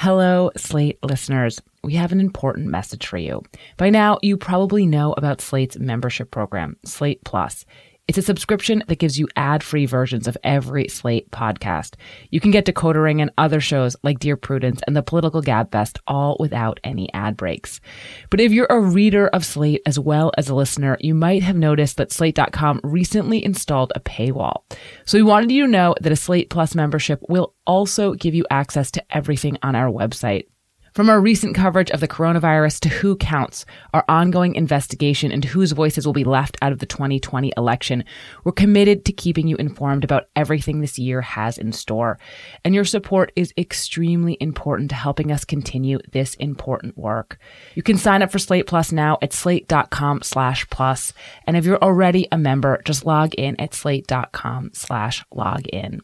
Hello, Slate listeners. We have an important message for you. By now, you probably know about Slate's membership program, Slate Plus. It's a subscription that gives you ad-free versions of every Slate podcast. You can get Decoder Ring and other shows like Dear Prudence and The Political Gabfest, all without any ad breaks. But if you're a reader of Slate as well as a listener, you might have noticed that Slate.com recently installed a paywall. So we wanted you to know that a Slate Plus membership will also give you access to everything on our website. From our recent coverage of the coronavirus to Who Counts, our ongoing investigation into whose voices will be left out of the 2020 election, we're committed to keeping you informed about everything this year has in store. And your support is extremely important to helping us continue this important work. You can sign up for Slate Plus now at slate.com/plus. And if you're already a member, just log in at slate.com/login.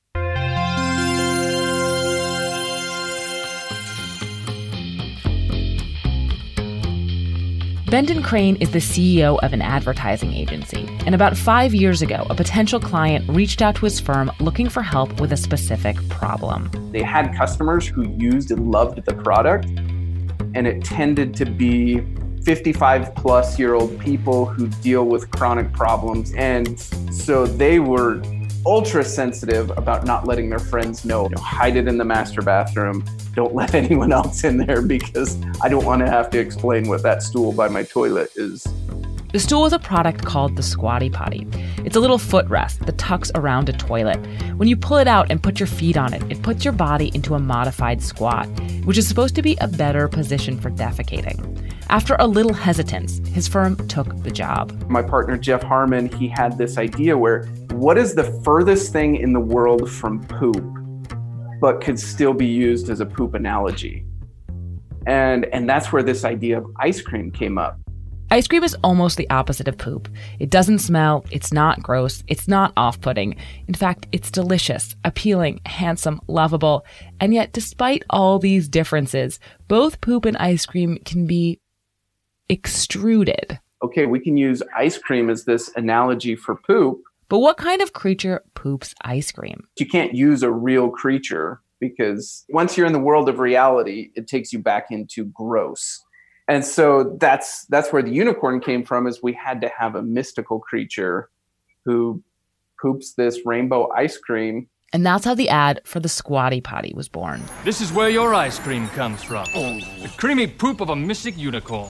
Benton Crane is the CEO of an advertising agency. And about 5 years ago, a potential client reached out to his firm looking for help with a specific problem. They had customers who used and loved the product, and it tended to be 55-plus-year-old people who deal with chronic problems. And so they were ultra sensitive about not letting their friends know. Hide it in the master bathroom. Don't let anyone else in there because I don't want to have to explain what that stool by my toilet is. The stool is a product called the Squatty Potty. It's a little footrest that tucks around a toilet. When you pull it out and put your feet on it, it puts your body into a modified squat, which is supposed to be a better position for defecating. After a little hesitance, his firm took the job. My partner, Jeff Harmon, he had this idea where what is the furthest thing in the world from poop, but could still be used as a poop analogy? And that's where this idea of ice cream came up. Ice cream is almost the opposite of poop. It doesn't smell, it's not gross, it's not off-putting. In fact, it's delicious, appealing, handsome, lovable. And yet, despite all these differences, both poop and ice cream can be extruded. Okay, we can use ice cream as this analogy for poop. But what kind of creature poops ice cream? You can't use a real creature because once you're in the world of reality, it takes you back into gross. And so that's where the unicorn came from, is we had to have a mystical creature who poops this rainbow ice cream. And that's how the ad for the Squatty Potty was born. This is where your ice cream comes from. The creamy poop of a mystic unicorn.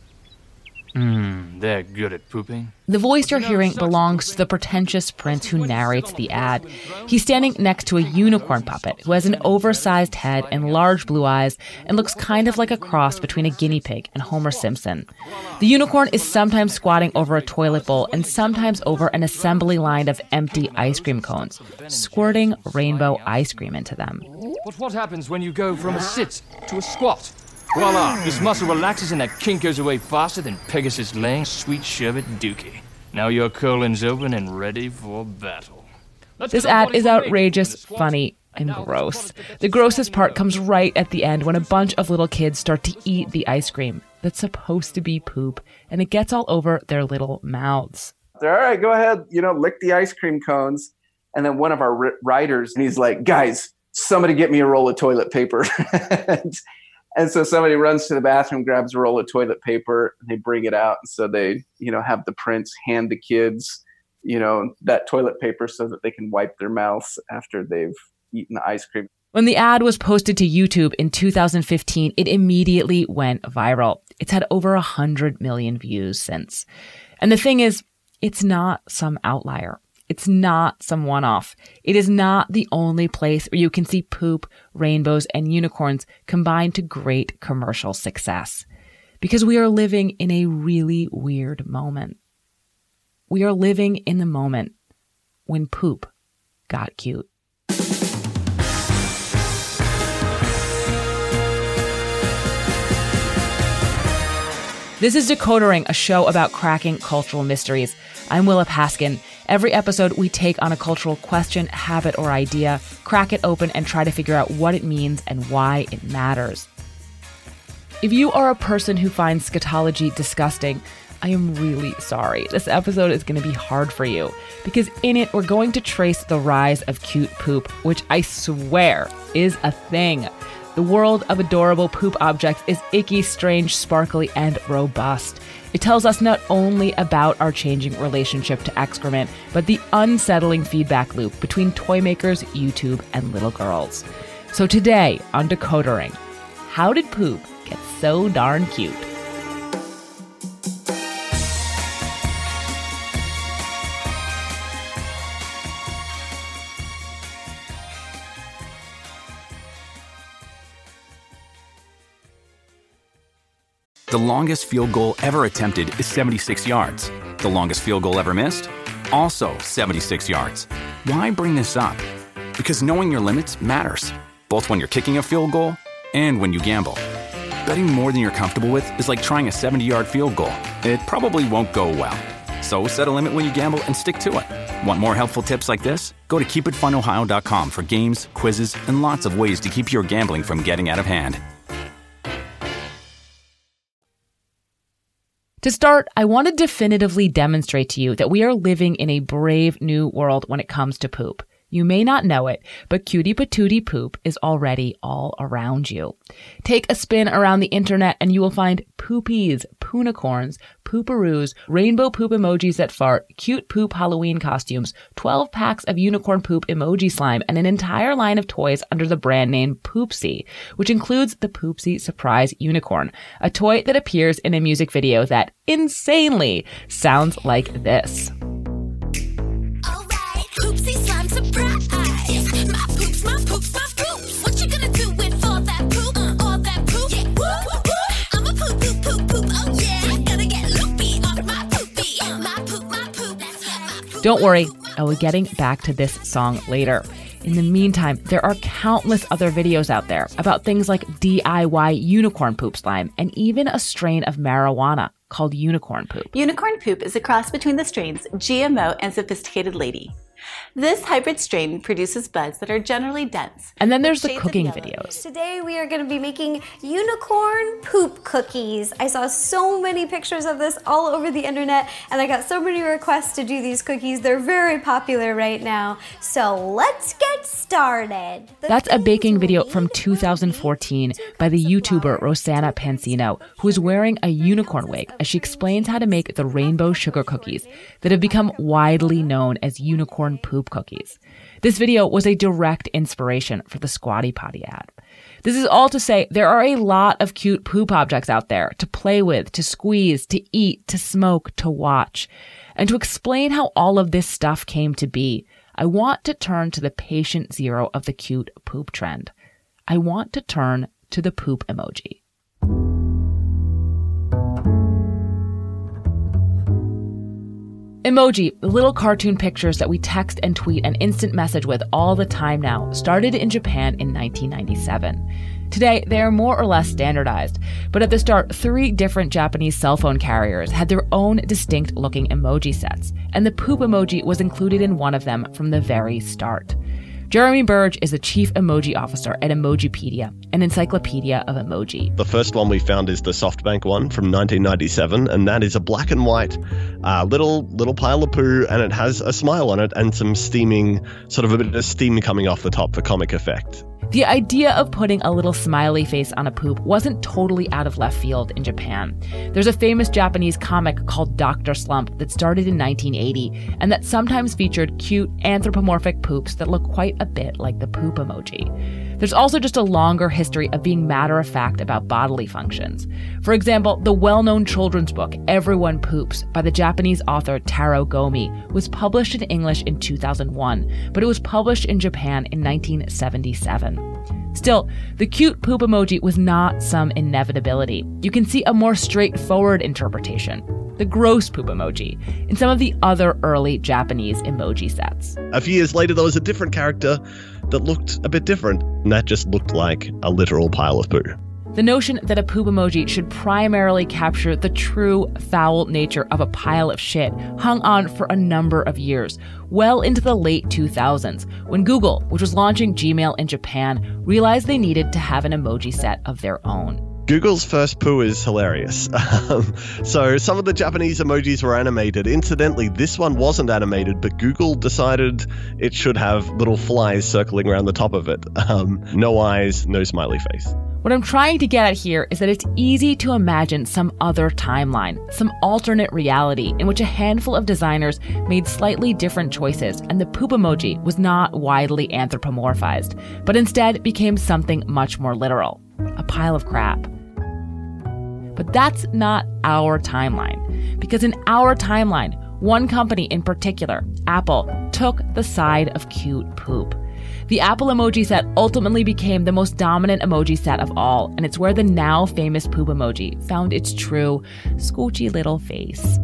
They're good at pooping. The voice you're hearing belongs to the pretentious prince who narrates the ad. He's standing next to a unicorn puppet who has an oversized head and large blue eyes and looks kind of like a cross between a guinea pig and Homer Simpson. The unicorn is sometimes squatting over a toilet bowl and sometimes over an assembly line of empty ice cream cones, squirting rainbow ice cream into them. But what happens when you go from a sit to a squat? Voila! This muscle relaxes and that kink goes away faster than Pegasus laying sweet sherbet dookie. Now your colon's open and ready for battle. This ad is outrageous, funny, and gross. The grossest part comes right at the end when a bunch of little kids start to eat the ice cream that's supposed to be poop, and it gets all over their little mouths. All right, go ahead, lick the ice cream cones. And then one of our writers, and he's like, guys, somebody get me a roll of toilet paper. And so somebody runs to the bathroom, grabs a roll of toilet paper, and they bring it out. And so they, have the prince hand the kids, that toilet paper so that they can wipe their mouths after they've eaten the ice cream. When the ad was posted to YouTube in 2015, it immediately went viral. It's had over 100 million views since. And the thing is, it's not some outlier. It's not some one-off. It is not the only place where you can see poop, rainbows, and unicorns combined to great commercial success. Because we are living in a really weird moment. We are living in the moment when poop got cute. This is Decoder Ring, a show about cracking cultural mysteries. I'm Willa Paskin. Every episode, we take on a cultural question, habit, or idea, crack it open, and try to figure out what it means and why it matters. If you are a person who finds scatology disgusting, I am really sorry. This episode is going to be hard for you, because in it, we're going to trace the rise of cute poop, which I swear is a thing. The world of adorable poop objects is icky, strange, sparkly, and robust. It tells us not only about our changing relationship to excrement, but the unsettling feedback loop between toy makers, YouTube, and little girls. So today on Decodering, how did poop get so darn cute? The longest field goal ever attempted is 76 yards. The longest field goal ever missed? Also 76 yards. Why bring this up? Because knowing your limits matters, both when you're kicking a field goal and when you gamble. Betting more than you're comfortable with is like trying a 70-yard field goal. It probably won't go well. So set a limit when you gamble and stick to it. Want more helpful tips like this? Go to keepitfunohio.com for games, quizzes, and lots of ways to keep your gambling from getting out of hand. To start, I want to definitively demonstrate to you that we are living in a brave new world when it comes to poop. You may not know it, but cutie patootie poop is already all around you. Take a spin around the internet and you will find poopies, poonicorns, pooparoos, rainbow poop emojis that fart, cute poop Halloween costumes, 12 packs of unicorn poop emoji slime, and an entire line of toys under the brand name Poopsie, which includes the Poopsie Surprise Unicorn, a toy that appears in a music video that insanely sounds like this. Poopsie slime surprise. My poops, my poops, my poops. What you gonna do with all that poop? All that poop? Yeah, woo, woo. I'm a poop, poop, poop, poop. Oh yeah, gotta get loopy off my poopy. My poop, my poop. That's my poop. Don't worry, I will be getting back to this song later. In the meantime, there are countless other videos out there about things like DIY unicorn poop slime and even a strain of marijuana called unicorn poop. Unicorn poop is a cross between the strains GMO and Sophisticated Lady. This hybrid strain produces buds that are generally dense. And then there's the Shades of cooking yellow. videos. Today we are going to be making unicorn poop cookies. I saw so many pictures of this all over the internet and I got so many requests to do these cookies. They're very popular right now. So let's get started. That's a baking video from 2014 by the YouTuber Rosanna Pansino, who is wearing a unicorn wig as she explains how to make the rainbow sugar cookies that have become widely known as unicorn poop cookies. This video was a direct inspiration for the Squatty Potty ad. This is all to say there are a lot of cute poop objects out there to play with, to squeeze, to eat, to smoke, to watch. And to explain how all of this stuff came to be, I want to turn to the patient zero of the cute poop trend. I want to turn to the poop emoji. Emoji, the little cartoon pictures that we text and tweet and instant message with all the time now, started in Japan in 1997. Today, they are more or less standardized, but at the start, 3 different Japanese cell phone carriers had their own distinct-looking emoji sets, and the poop emoji was included in one of them from the very start. Jeremy Burge is the chief emoji officer at Emojipedia, an encyclopedia of emoji. The first one we found is the SoftBank one from 1997, and that is a black and white little pile of poo, and it has a smile on it and some steaming, sort of a bit of steam coming off the top for comic effect. The idea of putting a little smiley face on a poop wasn't totally out of left field in Japan. There's a famous Japanese comic called Dr. Slump that started in 1980 and that sometimes featured cute anthropomorphic poops that look quite a bit like the poop emoji. There's also just a longer history of being matter-of-fact about bodily functions. For example, the well-known children's book Everyone Poops by the Japanese author Taro Gomi was published in English in 2001, but it was published in Japan in 1977. Still, the cute poop emoji was not some inevitability. You can see a more straightforward interpretation, the gross poop emoji, in some of the other early Japanese emoji sets. A few years later, there was a different character that looked a bit different, and that just looked like a literal pile of poo. The notion that a poop emoji should primarily capture the true foul nature of a pile of shit hung on for a number of years, well into the late 2000s, when Google, which was launching Gmail in Japan, realized they needed to have an emoji set of their own. Google's first poo is hilarious. So some of the Japanese emojis were animated. Incidentally, this one wasn't animated, but Google decided it should have little flies circling around the top of it. No eyes, no smiley face. What I'm trying to get at here is that it's easy to imagine some other timeline, some alternate reality in which a handful of designers made slightly different choices and the poop emoji was not widely anthropomorphized, but instead became something much more literal, a pile of crap. But that's not our timeline, because in our timeline, one company in particular, Apple, took the side of cute poop. The Apple emoji set ultimately became the most dominant emoji set of all, and it's where the now famous poop emoji found its true, scoochy little face.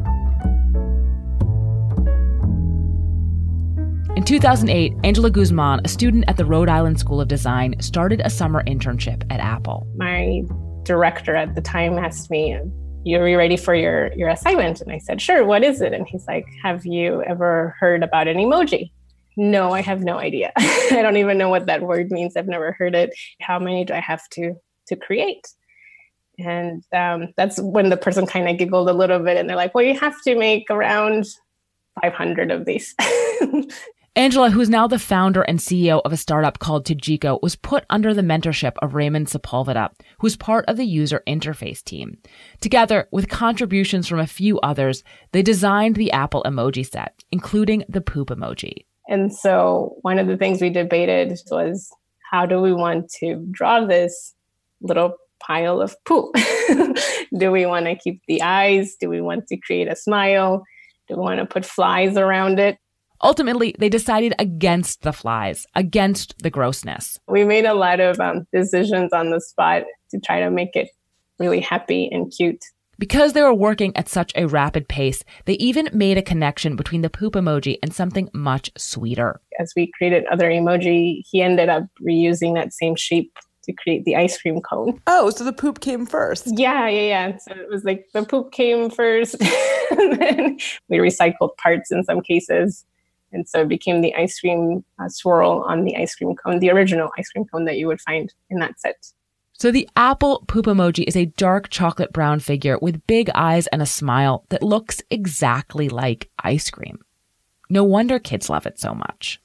In 2008, Angela Guzman, a student at the Rhode Island School of Design, started a summer internship at Apple. My director at the time asked me, "Are you ready for your assignment?" And I said, "Sure, what is it?" And he's like, "Have you ever heard about an emoji?" No, I have no idea. I don't even know what that word means. I've never heard it. How many do I have to create? And that's when the person kind of giggled a little bit and they're like, well, you have to make around 500 of these. Angela, who's now the founder and CEO of a startup called Tajiko, was put under the mentorship of Raymond Sepulveda, who's part of the user interface team. Together, with contributions from a few others, they designed the Apple emoji set, including the poop emoji. And so one of the things we debated was, how do we want to draw this little pile of poop? Do we want to keep the eyes? Do we want to create a smile? Do we want to put flies around it? Ultimately, they decided against the flies, against the grossness. We made a lot of decisions on the spot to try to make it really happy and cute. Because they were working at such a rapid pace, they even made a connection between the poop emoji and something much sweeter. As we created other emoji, he ended up reusing that same shape to create the ice cream cone. Oh, so the poop came first. Yeah. So it was like the poop came first, and then we recycled parts in some cases. And so it became the ice cream swirl on the ice cream cone, the original ice cream cone that you would find in that set. So the Apple poop emoji is a dark chocolate brown figure with big eyes and a smile that looks exactly like ice cream. No wonder kids love it so much.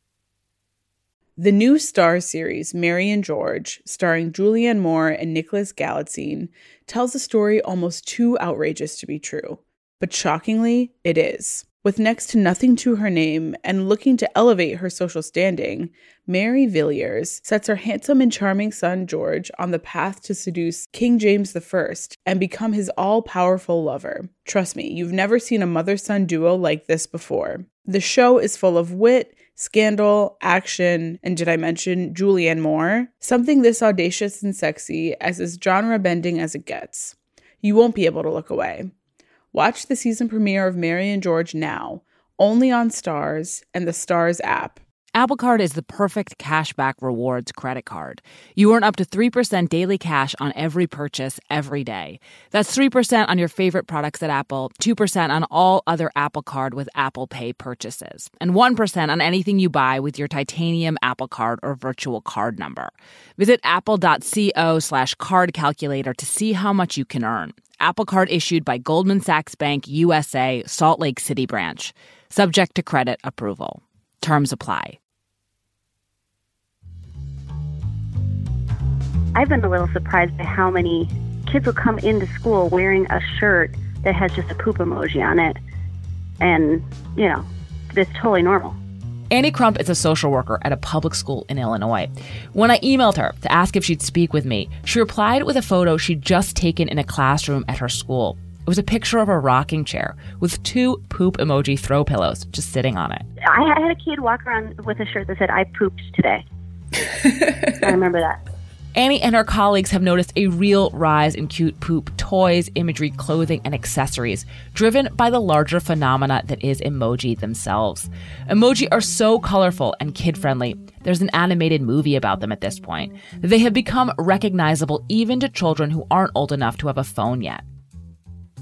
The new Starz series, Mary and George, starring Julianne Moore and Nicholas Galitzine, tells a story almost too outrageous to be true. But shockingly, it is. With next to nothing to her name and looking to elevate her social standing, Mary Villiers sets her handsome and charming son George on the path to seduce King James I and become his all-powerful lover. Trust me, you've never seen a mother-son duo like this before. The show is full of wit, scandal, action, and did I mention Julianne Moore? Something this audacious and sexy as is genre-bending as it gets. You won't be able to look away. Watch the season premiere of Mary and George now, only on Starz and the Starz app. Apple Card is the perfect cashback rewards credit card. You earn up to 3% daily cash on every purchase every day. That's 3% on your favorite products at Apple, 2% on all other Apple Card with Apple Pay purchases, and 1% on anything you buy with your titanium Apple Card or virtual card number. Visit apple.co/card calculator to see how much you can earn. Apple Card issued by Goldman Sachs Bank USA, Salt Lake City branch. Subject to credit approval. Terms apply. I've been a little surprised by how many kids will come into school wearing a shirt that has just a poop emoji on it. And, it's totally normal. Annie Crump is a social worker at a public school in Illinois. When I emailed her to ask if she'd speak with me, she replied with a photo she'd just taken in a classroom at her school. It was a picture of a rocking chair with 2 poop emoji throw pillows just sitting on it. I had a kid walk around with a shirt that said, "I pooped today." I remember that. Annie and her colleagues have noticed a real rise in cute poop toys, imagery, clothing, and accessories, driven by the larger phenomena that is emoji themselves. Emoji are so colorful and kid-friendly, there's an animated movie about them at this point, that they have become recognizable even to children who aren't old enough to have a phone yet.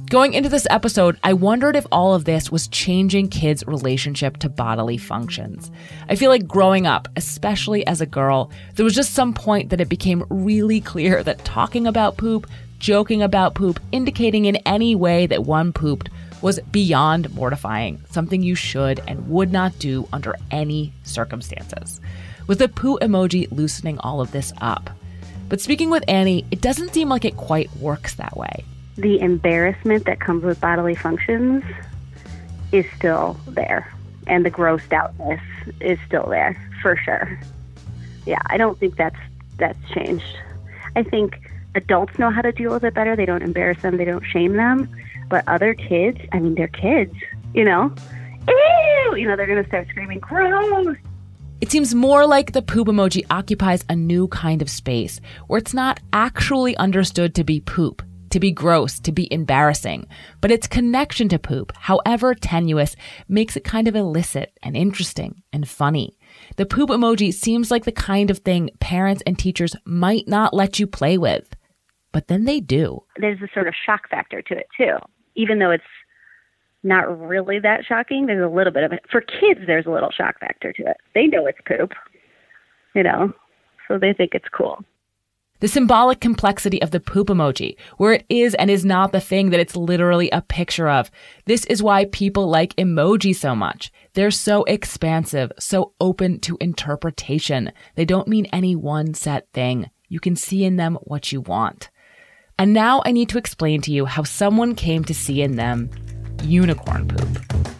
Going into this episode, I wondered if all of this was changing kids' relationship to bodily functions. I feel like growing up, especially as a girl, there was just some point that it became really clear that talking about poop, joking about poop, indicating in any way that one pooped was beyond mortifying, something you should and would not do under any circumstances. With the poo emoji loosening all of this up. But speaking with Annie, it doesn't seem like it quite works that way. The embarrassment that comes with bodily functions is still there. And the grossed outness is still there, for sure. Yeah, I don't think that's changed. I think adults know how to deal with it better. They don't embarrass them. They don't shame them. But other kids, I mean, they're kids, you know? Ew! You know, they're going to start screaming, gross! It seems more like the poop emoji occupies a new kind of space where it's not actually understood to be poop, to be gross, to be embarrassing, but its connection to poop, however tenuous, makes it kind of illicit and interesting and funny. The poop emoji seems like the kind of thing parents and teachers might not let you play with, but then they do. There's a sort of shock factor to it too. Even though it's not really that shocking, there's a little bit of it. For kids, there's a little shock factor to it. They know it's poop, you know, so they think it's cool. The symbolic complexity of the poop emoji, where it is and is not the thing that it's literally a picture of. This is why people like emoji so much. They're so expansive, so open to interpretation. They don't mean any one set thing. You can see in them what you want. And now I need to explain to you how someone came to see in them unicorn poop.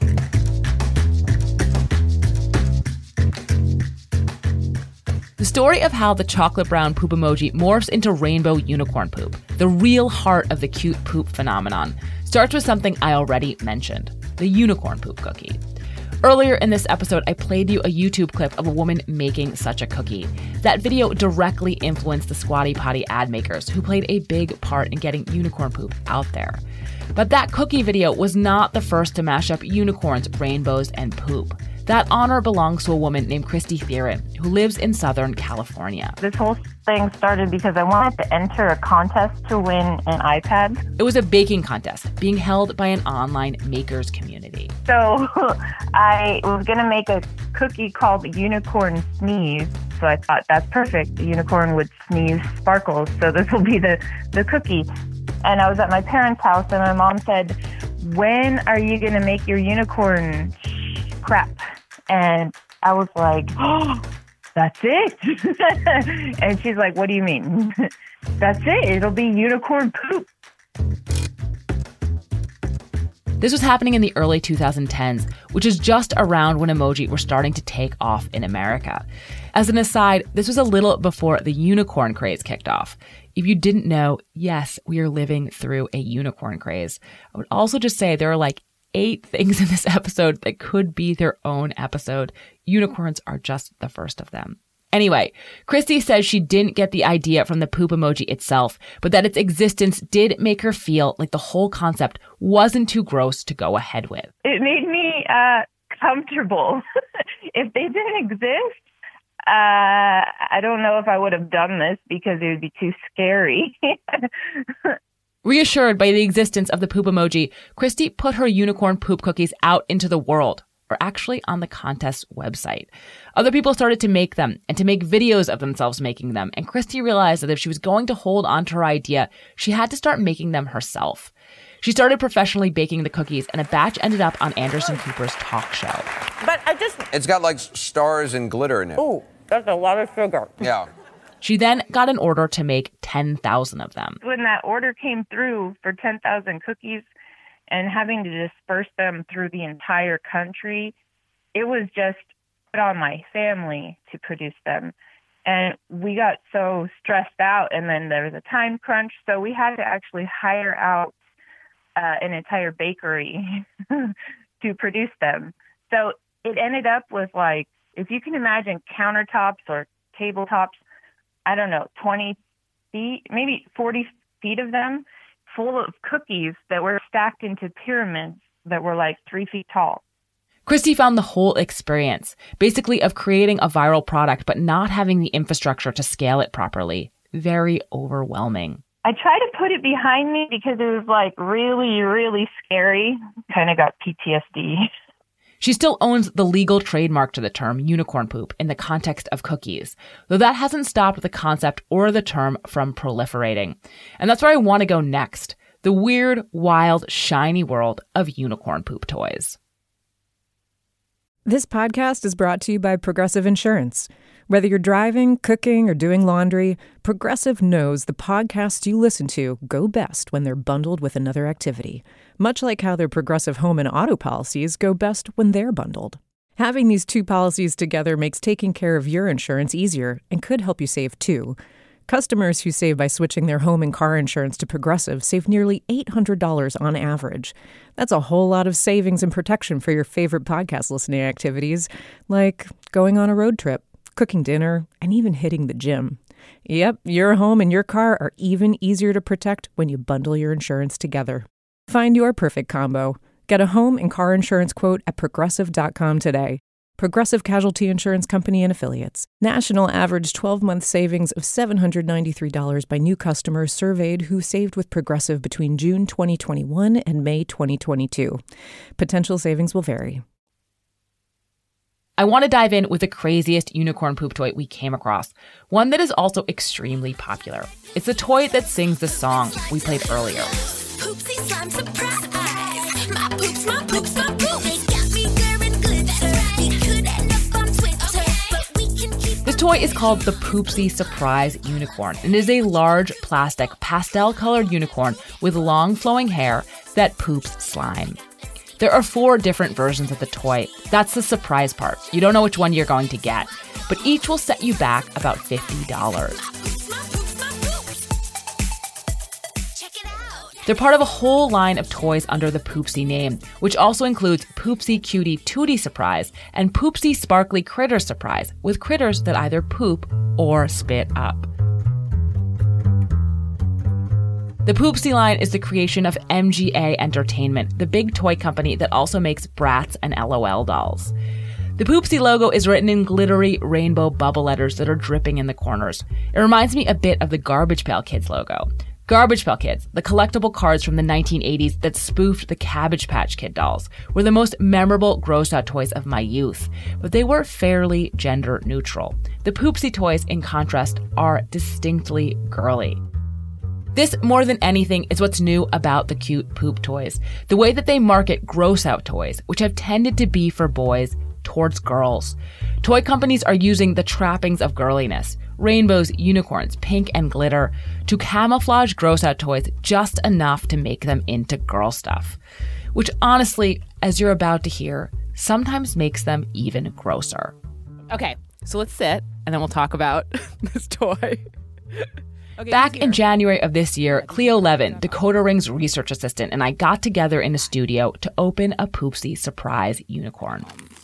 The story of how the chocolate brown poop emoji morphs into rainbow unicorn poop, the real heart of the cute poop phenomenon, starts with something I already mentioned, the unicorn poop cookie. Earlier in this episode, I played you a YouTube clip of a woman making such a cookie. That video directly influenced the Squatty Potty ad makers, who played a big part in getting unicorn poop out there. But that cookie video was not the first to mash up unicorns, rainbows, and poop. That honor belongs to a woman named Christy Theron, who lives in Southern California. This whole thing started because I wanted to enter a contest to win an iPad. It was a baking contest being held by an online makers community. So I was going to make a cookie called Unicorn Sneeze. So I thought, that's perfect. The unicorn would sneeze sparkles, so this will be the cookie. And I was at my parents' house, and my mom said, when are you going to make your unicorn crap? And I was like, oh, that's it. And she's like, what do you mean? That's it. It'll be unicorn poop. This was happening in the early 2010s, which is just around when emoji were starting to take off in America. As an aside, this was a little before the unicorn craze kicked off. If you didn't know, yes, we are living through a unicorn craze. I would also just say there are like 8 things in this episode that could be their own episode. Unicorns are just the first of them. Anyway, Christy says she didn't get the idea from the poop emoji itself, but that its existence did make her feel like the whole concept wasn't too gross to go ahead with. It made me comfortable. If they didn't exist, I don't know if I would have done this because it would be too scary. Reassured by the existence of the poop emoji, Christy put her unicorn poop cookies out into the world, or actually on the contest website. Other people started to make them and to make videos of themselves making them, and Christy realized that if she was going to hold on to her idea, she had to start making them herself. She started professionally baking the cookies, and a batch ended up on Anderson Cooper's talk show. But it's got like stars and glitter in it. Ooh, that's a lot of sugar. Yeah. She then got an order to make 10,000 of them. When that order came through for 10,000 cookies and having to disperse them through the entire country, it was just put on my family to produce them. And we got so stressed out, and then there was a time crunch, so we had to actually hire out an entire bakery to produce them. So it ended up with, like, if you can imagine countertops or tabletops, I don't know, 20 feet, maybe 40 feet of them, full of cookies that were stacked into pyramids that were like 3 feet tall. Christy found the whole experience, basically of creating a viral product but not having the infrastructure to scale it properly, very overwhelming. I try to put it behind me because it was like really, really scary. Kind of got PTSD. She still owns the legal trademark to the term unicorn poop in the context of cookies, though that hasn't stopped the concept or the term from proliferating. And that's where I want to go next, the weird, wild, shiny world of unicorn poop toys. This podcast is brought to you by Progressive Insurance. Whether you're driving, cooking, or doing laundry, Progressive knows the podcasts you listen to go best when they're bundled with another activity, much like how their Progressive home and auto policies go best when they're bundled. Having these two policies together makes taking care of your insurance easier and could help you save too. Customers who save by switching their home and car insurance to Progressive save nearly $800 on average. That's a whole lot of savings and protection for your favorite podcast listening activities, like going on a road trip, cooking dinner, and even hitting the gym. Yep, your home and your car are even easier to protect when you bundle your insurance together. Find your perfect combo. Get a home and car insurance quote at Progressive.com today. Progressive Casualty Insurance Company and Affiliates. National average 12-month savings of $793 by new customers surveyed who saved with Progressive between June 2021 and May 2022. Potential savings will vary. I want to dive in with the craziest unicorn poop toy we came across, one that is also extremely popular. It's the toy that sings the song we played earlier. Poopsie slime surprise. My poops, my poops, my poops. They got me wearing glitter. We could end up on Twitter, but we can keep. This toy is called the Poopsie Surprise Unicorn and is a large plastic pastel-colored unicorn with long flowing hair that poops slime. There are 4 different versions of the toy. That's the surprise part. You don't know which one you're going to get, but each will set you back about $50. They're part of a whole line of toys under the Poopsie name, which also includes Poopsie Cutie Tootie Surprise and Poopsie Sparkly Critter Surprise, with critters that either poop or spit up. The Poopsie line is the creation of MGA Entertainment, the big toy company that also makes Bratz and LOL dolls. The Poopsie logo is written in glittery rainbow bubble letters that are dripping in the corners. It reminds me a bit of the Garbage Pail Kids logo. Garbage Pail Kids, the collectible cards from the 1980s that spoofed the Cabbage Patch Kid dolls, were the most memorable gross-out toys of my youth, but they were fairly gender neutral. The Poopsie toys, in contrast, are distinctly girly. This, more than anything, is what's new about the cute poop toys. The way that they market gross-out toys, which have tended to be for boys, towards girls. Toy companies are using the trappings of girliness, rainbows, unicorns, pink, and glitter, to camouflage gross-out toys just enough to make them into girl stuff. Which honestly, as you're about to hear, sometimes makes them even grosser. Okay, so let's sit, and then we'll talk about this toy. Okay, back in January of this year, Cleo Levin, Decoder Ring's research assistant, and I got together in a studio to open a Poopsie surprise unicorn.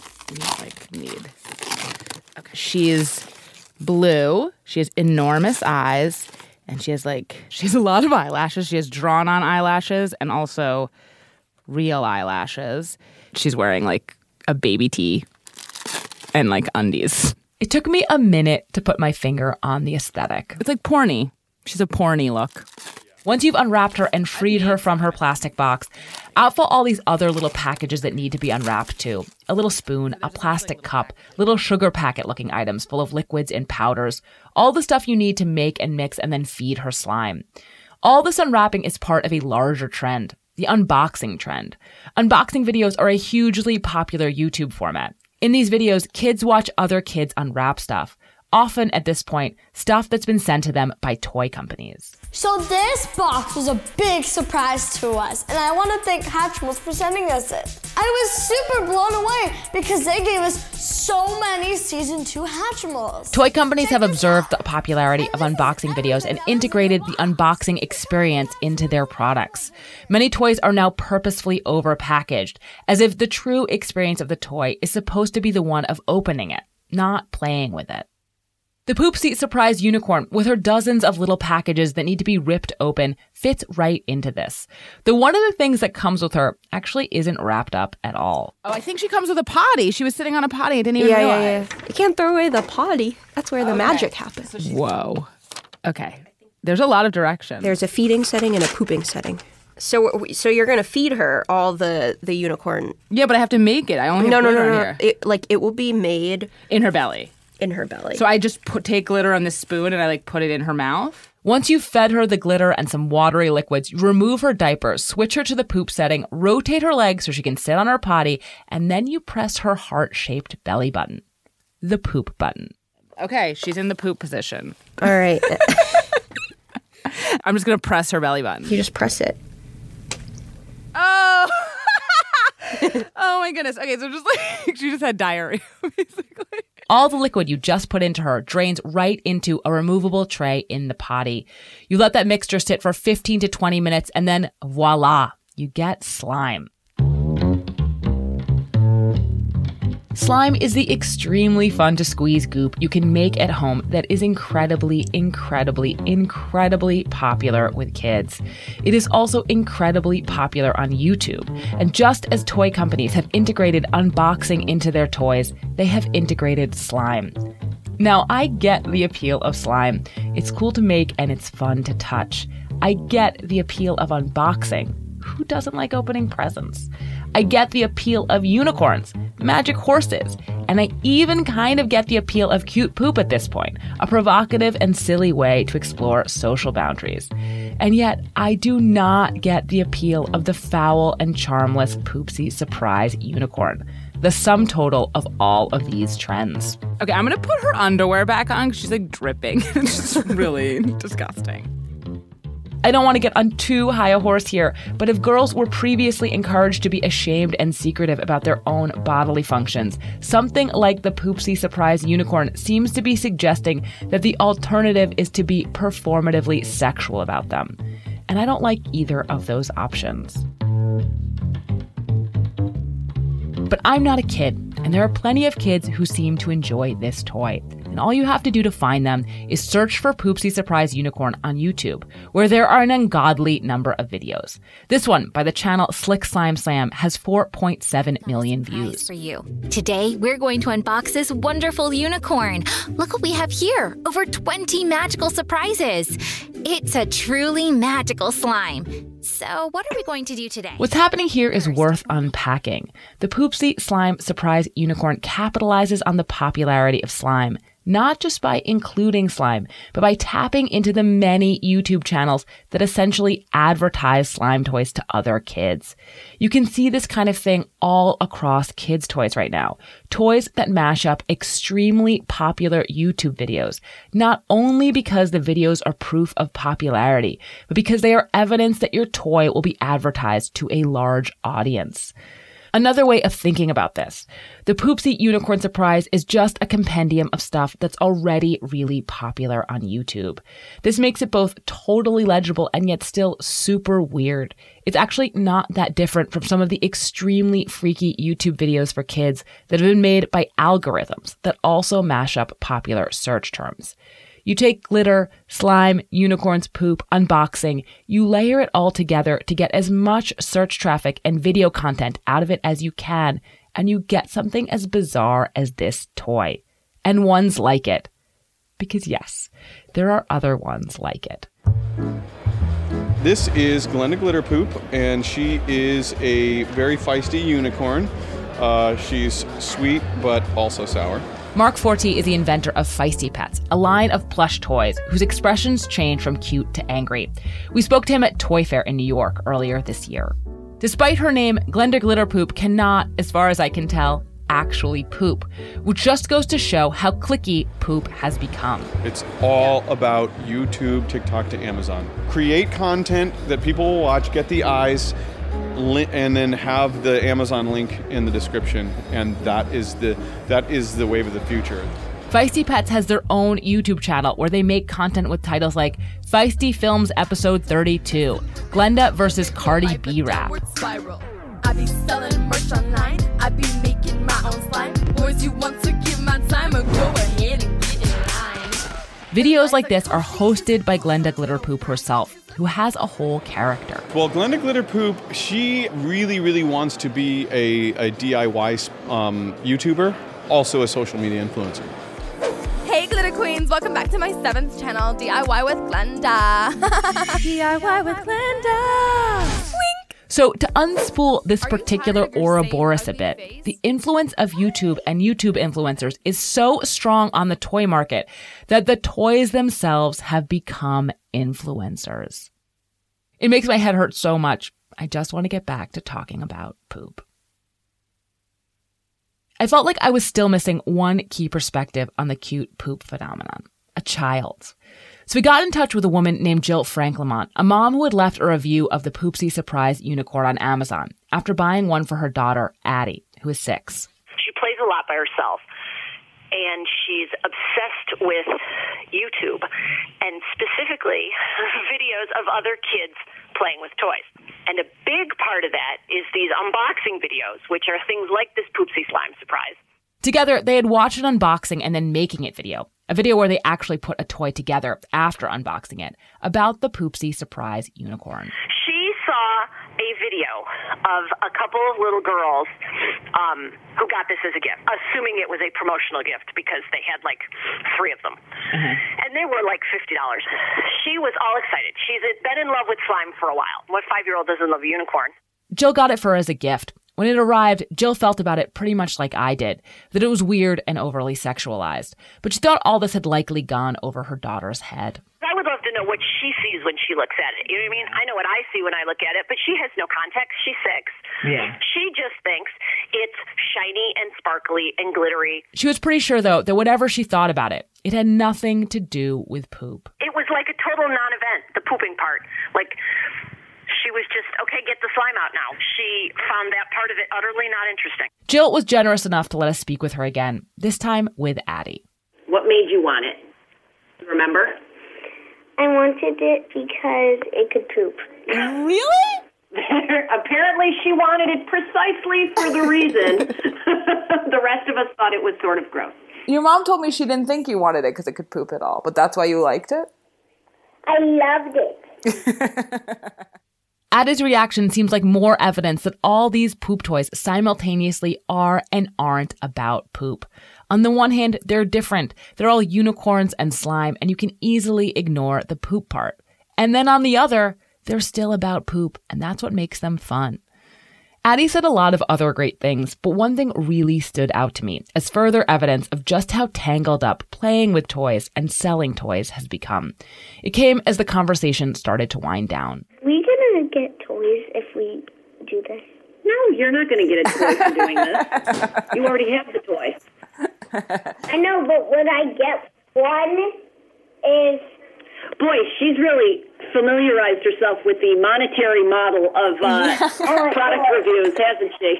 Okay. She's blue. She has enormous eyes, and she has a lot of eyelashes. She has drawn on eyelashes and also real eyelashes. She's wearing a baby tee and undies. It took me a minute to put my finger on the aesthetic. It's porny. She's a porny look. Once you've unwrapped her and freed her from her plastic box, out fall all these other little packages that need to be unwrapped too. A little spoon, a plastic cup, little sugar packet-looking items full of liquids and powders, all the stuff you need to make and mix and then feed her slime. All this unwrapping is part of a larger trend, the unboxing trend. Unboxing videos are a hugely popular YouTube format. In these videos, kids watch other kids unwrap stuff. Often, at this point, stuff that's been sent to them by toy companies. So this box was a big surprise to us, and I want to thank Hatchimals for sending us it. I was super blown away because they gave us so many Season 2 Hatchimals. Toy companies have observed the popularity of unboxing videos and integrated the unboxing experience into their products. Many toys are now purposefully overpackaged, as if the true experience of the toy is supposed to be the one of opening it, not playing with it. The Poopsie Surprise Unicorn, with her dozens of little packages that need to be ripped open, fits right into this. Though one of the things that comes with her actually isn't wrapped up at all. Oh, I think she comes with a potty. She was sitting on a potty. I didn't even realize. Yeah. You can't throw away the potty. That's where the magic happens. Whoa. Okay. There's a lot of direction. There's a feeding setting and a pooping setting. So you're going to feed her all the unicorn. Yeah, but I have to make it. I only have glitter in here. It will be made in her belly. In her belly. So I just take glitter on this spoon and I put it in her mouth. Once you've fed her the glitter and some watery liquids, you remove her diaper, switch her to the poop setting, rotate her legs so she can sit on her potty, and then you press her heart-shaped belly button. The poop button. Okay, she's in the poop position. All right. I'm just going to press her belly button. You just press it. Oh! Oh my goodness. Okay, so she just had diarrhea, basically. All the liquid you just put into her drains right into a removable tray in the potty. You let that mixture sit for 15 to 20 minutes, and then voila, you get slime. Slime is the extremely fun to squeeze goop you can make at home that is incredibly, incredibly, incredibly popular with kids. It is also incredibly popular on YouTube. And just as toy companies have integrated unboxing into their toys, they have integrated slime. Now, I get the appeal of slime. It's cool to make and it's fun to touch. I get the appeal of unboxing. Who doesn't like opening presents? I get the appeal of unicorns, magic horses, and I even kind of get the appeal of cute poop at this point, a provocative and silly way to explore social boundaries. And yet, I do not get the appeal of the foul and charmless Poopsie Surprise unicorn, the sum total of all of these trends. Okay, I'm gonna put her underwear back on because she's dripping. It's just really disgusting. I don't want to get on too high a horse here, but if girls were previously encouraged to be ashamed and secretive about their own bodily functions, something like the Poopsie Surprise unicorn seems to be suggesting that the alternative is to be performatively sexual about them. And I don't like either of those options. But I'm not a kid, and there are plenty of kids who seem to enjoy this toy. And all you have to do to find them is search for Poopsie Surprise Unicorn on YouTube, where there are an ungodly number of videos. This one, by the channel Slick Slime Slam, has 4.7 million views. For you. Today, we're going to unbox this wonderful unicorn. Look what we have here. Over 20 magical surprises. It's a truly magical slime. So what are we going to do today? What's happening here is worth unpacking. The Poopsie Slime Surprise Unicorn capitalizes on the popularity of slime, not just by including slime, but by tapping into the many YouTube channels that essentially advertise slime toys to other kids. You can see this kind of thing all across kids' toys right now. Toys that mash up extremely popular YouTube videos, not only because the videos are proof of popularity, but because they are evidence that your toy will be advertised to a large audience. Another way of thinking about this, the Poopsie Unicorn Surprise is just a compendium of stuff that's already really popular on YouTube. This makes it both totally legible and yet still super weird. It's actually not that different from some of the extremely freaky YouTube videos for kids that have been made by algorithms that also mash up popular search terms. You take glitter, slime, unicorns, poop, unboxing, you layer it all together to get as much search traffic and video content out of it as you can, and you get something as bizarre as this toy. And ones like it. Because yes, there are other ones like it. This is Glenda Glitter Poop, and she is a very feisty unicorn. She's sweet, but also sour. Mark Forti is the inventor of Feisty Pets, a line of plush toys whose expressions change from cute to angry. We spoke to him at Toy Fair in New York earlier this year. Despite her name, Glenda Glitter Poop cannot, as far as I can tell, actually poop, which just goes to show how cliquey poop has become. It's all about YouTube, TikTok to Amazon. Create content that people will watch, get the eyes, and then have the Amazon link in the description, and that is the wave of the future. Feisty Pets has their own YouTube channel where they make content with titles like Feisty Films Episode 32, Glenda versus Cardi B Rap. I be selling merch online, I be making my own slime. Boys, you want to give my time, or go ahead and get in line. Videos like this are hosted by Glenda Glitter Poop herself, who has a whole character. Well, Glenda Glitter Poop, she really, really wants to be a DIY YouTuber, also a social media influencer. Hey, Glitter Queens, welcome back to my 7th channel, DIY with Glenda. DIY with Glenda. Wink. So to unspool this particular Ouroboros a bit, the influence of YouTube and YouTube influencers is so strong on the toy market that the toys themselves have become influencers. It makes my head hurt so much. I just want to get back to talking about poop. I felt like I was still missing one key perspective on the cute poop phenomenon, a child. So we got in touch with a woman named Jill Franklemont, a mom who had left a review of the Poopsie Surprise unicorn on Amazon after buying one for her daughter, Addie, who is 6. She plays a lot by herself, and she's obsessed with YouTube, and specifically videos of other kids playing with toys. And a big part of that is these unboxing videos, which are things like this Poopsie Slime Surprise. Together, they had watched an unboxing and then making it video, a video where they actually put a toy together after unboxing it, about the Poopsie Surprise unicorn. She saw a video of a couple of little girls who got this as a gift, assuming it was a promotional gift because they had like 3 of them. And they were like $50. She was all excited. She's been in love with slime for a while. What 5-year-old doesn't love a unicorn? Jill got it for her as a gift. When it arrived, Jill felt about it pretty much like I did, that it was weird and overly sexualized. But she thought all this had likely gone over her daughter's head. I would love to know what she sees when she looks at it. You know what I mean? I know what I see when I look at it, but she has no context. She's 6. Yeah. She just thinks it's shiny and sparkly and glittery. She was pretty sure, though, that whatever she thought about it, it had nothing to do with poop. It was like a total non-event, the pooping part. Like, she was just, okay, get the slime out now. She found that part of it utterly not interesting. Jill was generous enough to let us speak with her again, this time with Addie. What made you want it? Remember? I wanted it because it could poop. Really? Apparently she wanted it precisely for the reason the rest of us thought it was sort of gross. Your mom told me she didn't think you wanted it because it could poop at all, but that's why you liked it? I loved it. Addie's reaction seems like more evidence that all these poop toys simultaneously are and aren't about poop. On the one hand, they're different. They're all unicorns and slime, and you can easily ignore the poop part. And then on the other, they're still about poop, and that's what makes them fun. Addie said a lot of other great things, but one thing really stood out to me as further evidence of just how tangled up playing with toys and selling toys has become. It came as the conversation started to wind down. We gonna get toys if we do this? No, you're not going to get a toy for doing this. You already have the toy. I know, but would I get one if... Boy, she's really familiarized herself with the monetary model of product reviews, hasn't she?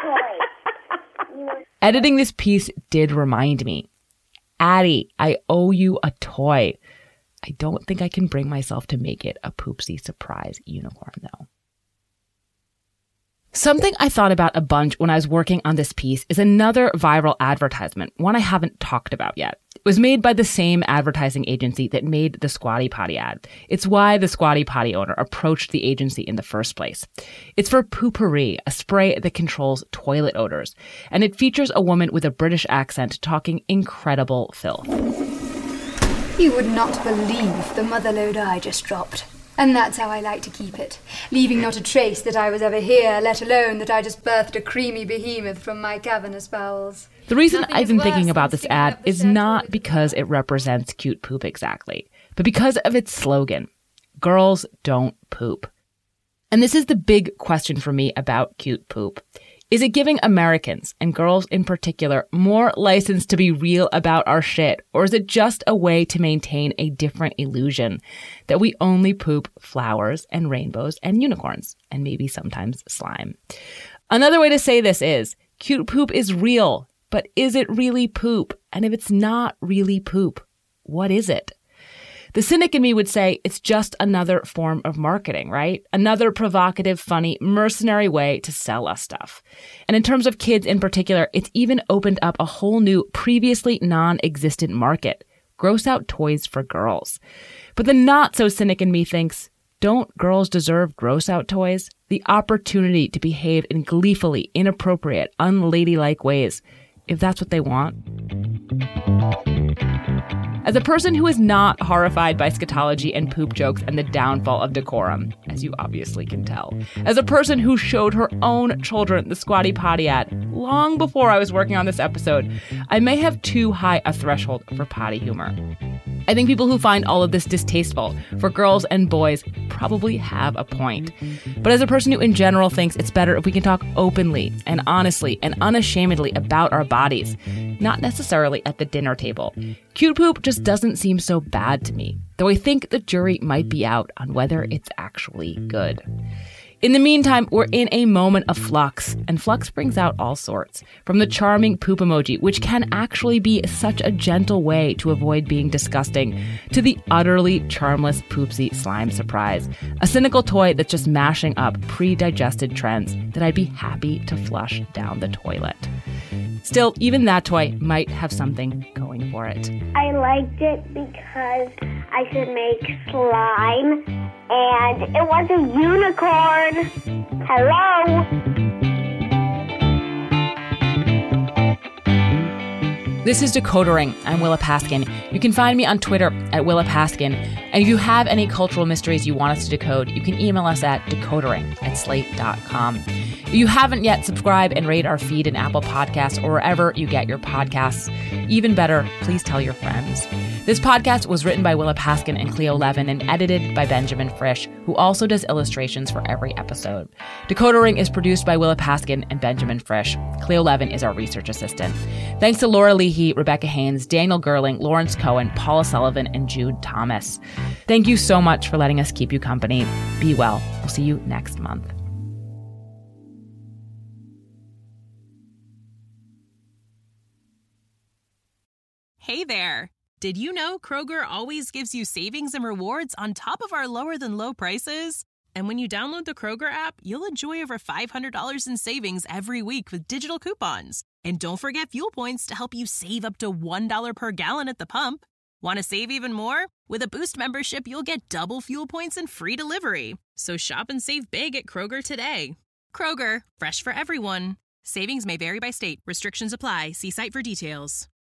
Editing this piece did remind me, Addie, I owe you a toy. I don't think I can bring myself to make it a Poopsie Surprise unicorn, though. Something I thought about a bunch when I was working on this piece is another viral advertisement, one I haven't talked about yet. It was made by the same advertising agency that made the Squatty Potty ad. It's why the Squatty Potty owner approached the agency in the first place. It's for Poopery, a spray that controls toilet odors, and it features a woman with a British accent talking incredible filth. You would not believe the motherload I just dropped. And that's how I like to keep it, leaving not a trace that I was ever here, let alone that I just birthed a creamy behemoth from my cavernous bowels. The reason I've been thinking about this ad is not because it represents cute poop exactly, but because of its slogan, girls don't poop. And this is the big question for me about cute poop. Is it giving Americans, and girls in particular, more license to be real about our shit? Or is it just a way to maintain a different illusion that we only poop flowers and rainbows and unicorns, and maybe sometimes slime? Another way to say this is, cute poop is real, but is it really poop? And if it's not really poop, what is it? The cynic in me would say it's just another form of marketing, right? Another provocative, funny, mercenary way to sell us stuff. And in terms of kids in particular, it's even opened up a whole new, previously non-existent market. Gross out toys for girls. But the not-so-cynic in me thinks, don't girls deserve gross out toys? The opportunity to behave in gleefully inappropriate, unladylike ways, if that's what they want. As a person who is not horrified by scatology and poop jokes and the downfall of decorum, as you obviously can tell. As a person who showed her own children the Squatty Potty ad long before I was working on this episode, I may have too high a threshold for potty humor. I think people who find all of this distasteful for girls and boys probably have a point. But as a person who in general thinks it's better if we can talk openly and honestly and unashamedly about our bodies, not necessarily at the dinner table, cute poop just doesn't seem so bad to me, though I think the jury might be out on whether it's actually good. In the meantime, we're in a moment of flux, and flux brings out all sorts. From the charming poop emoji, which can actually be such a gentle way to avoid being disgusting, to the utterly charmless poopsie slime surprise, a cynical toy that's just mashing up pre-digested trends that I'd be happy to flush down the toilet. Still, even that toy might have something going for it. I liked it because I could make slime, and it was a unicorn. Hello? This is Decodering. I'm Willa Paskin. You can find me on Twitter at Willa Paskin. And if you have any cultural mysteries you want us to decode, you can email us at decodering@slate.com. If you haven't yet, subscribe and rate our feed in Apple Podcasts or wherever you get your podcasts. Even better, please tell your friends. This podcast was written by Willa Paskin and Cleo Levin and edited by Benjamin Frisch, who also does illustrations for every episode. Decodering is produced by Willa Paskin and Benjamin Frisch. Cleo Levin is our research assistant. Thanks to Laura Leahy, Rebecca Haynes, Daniel Gerling, Lawrence Cohen, Paula Sullivan, and Jude Thomas. Thank you so much for letting us keep you company. Be well. We'll see you next month. Hey there. Did you know Kroger always gives you savings and rewards on top of our lower than low prices? And when you download the Kroger app, you'll enjoy over $500 in savings every week with digital coupons. And don't forget fuel points to help you save up to $1 per gallon at the pump. Want to save even more? With a Boost membership, you'll get double fuel points and free delivery. So shop and save big at Kroger today. Kroger, fresh for everyone. Savings may vary by state. Restrictions apply. See site for details.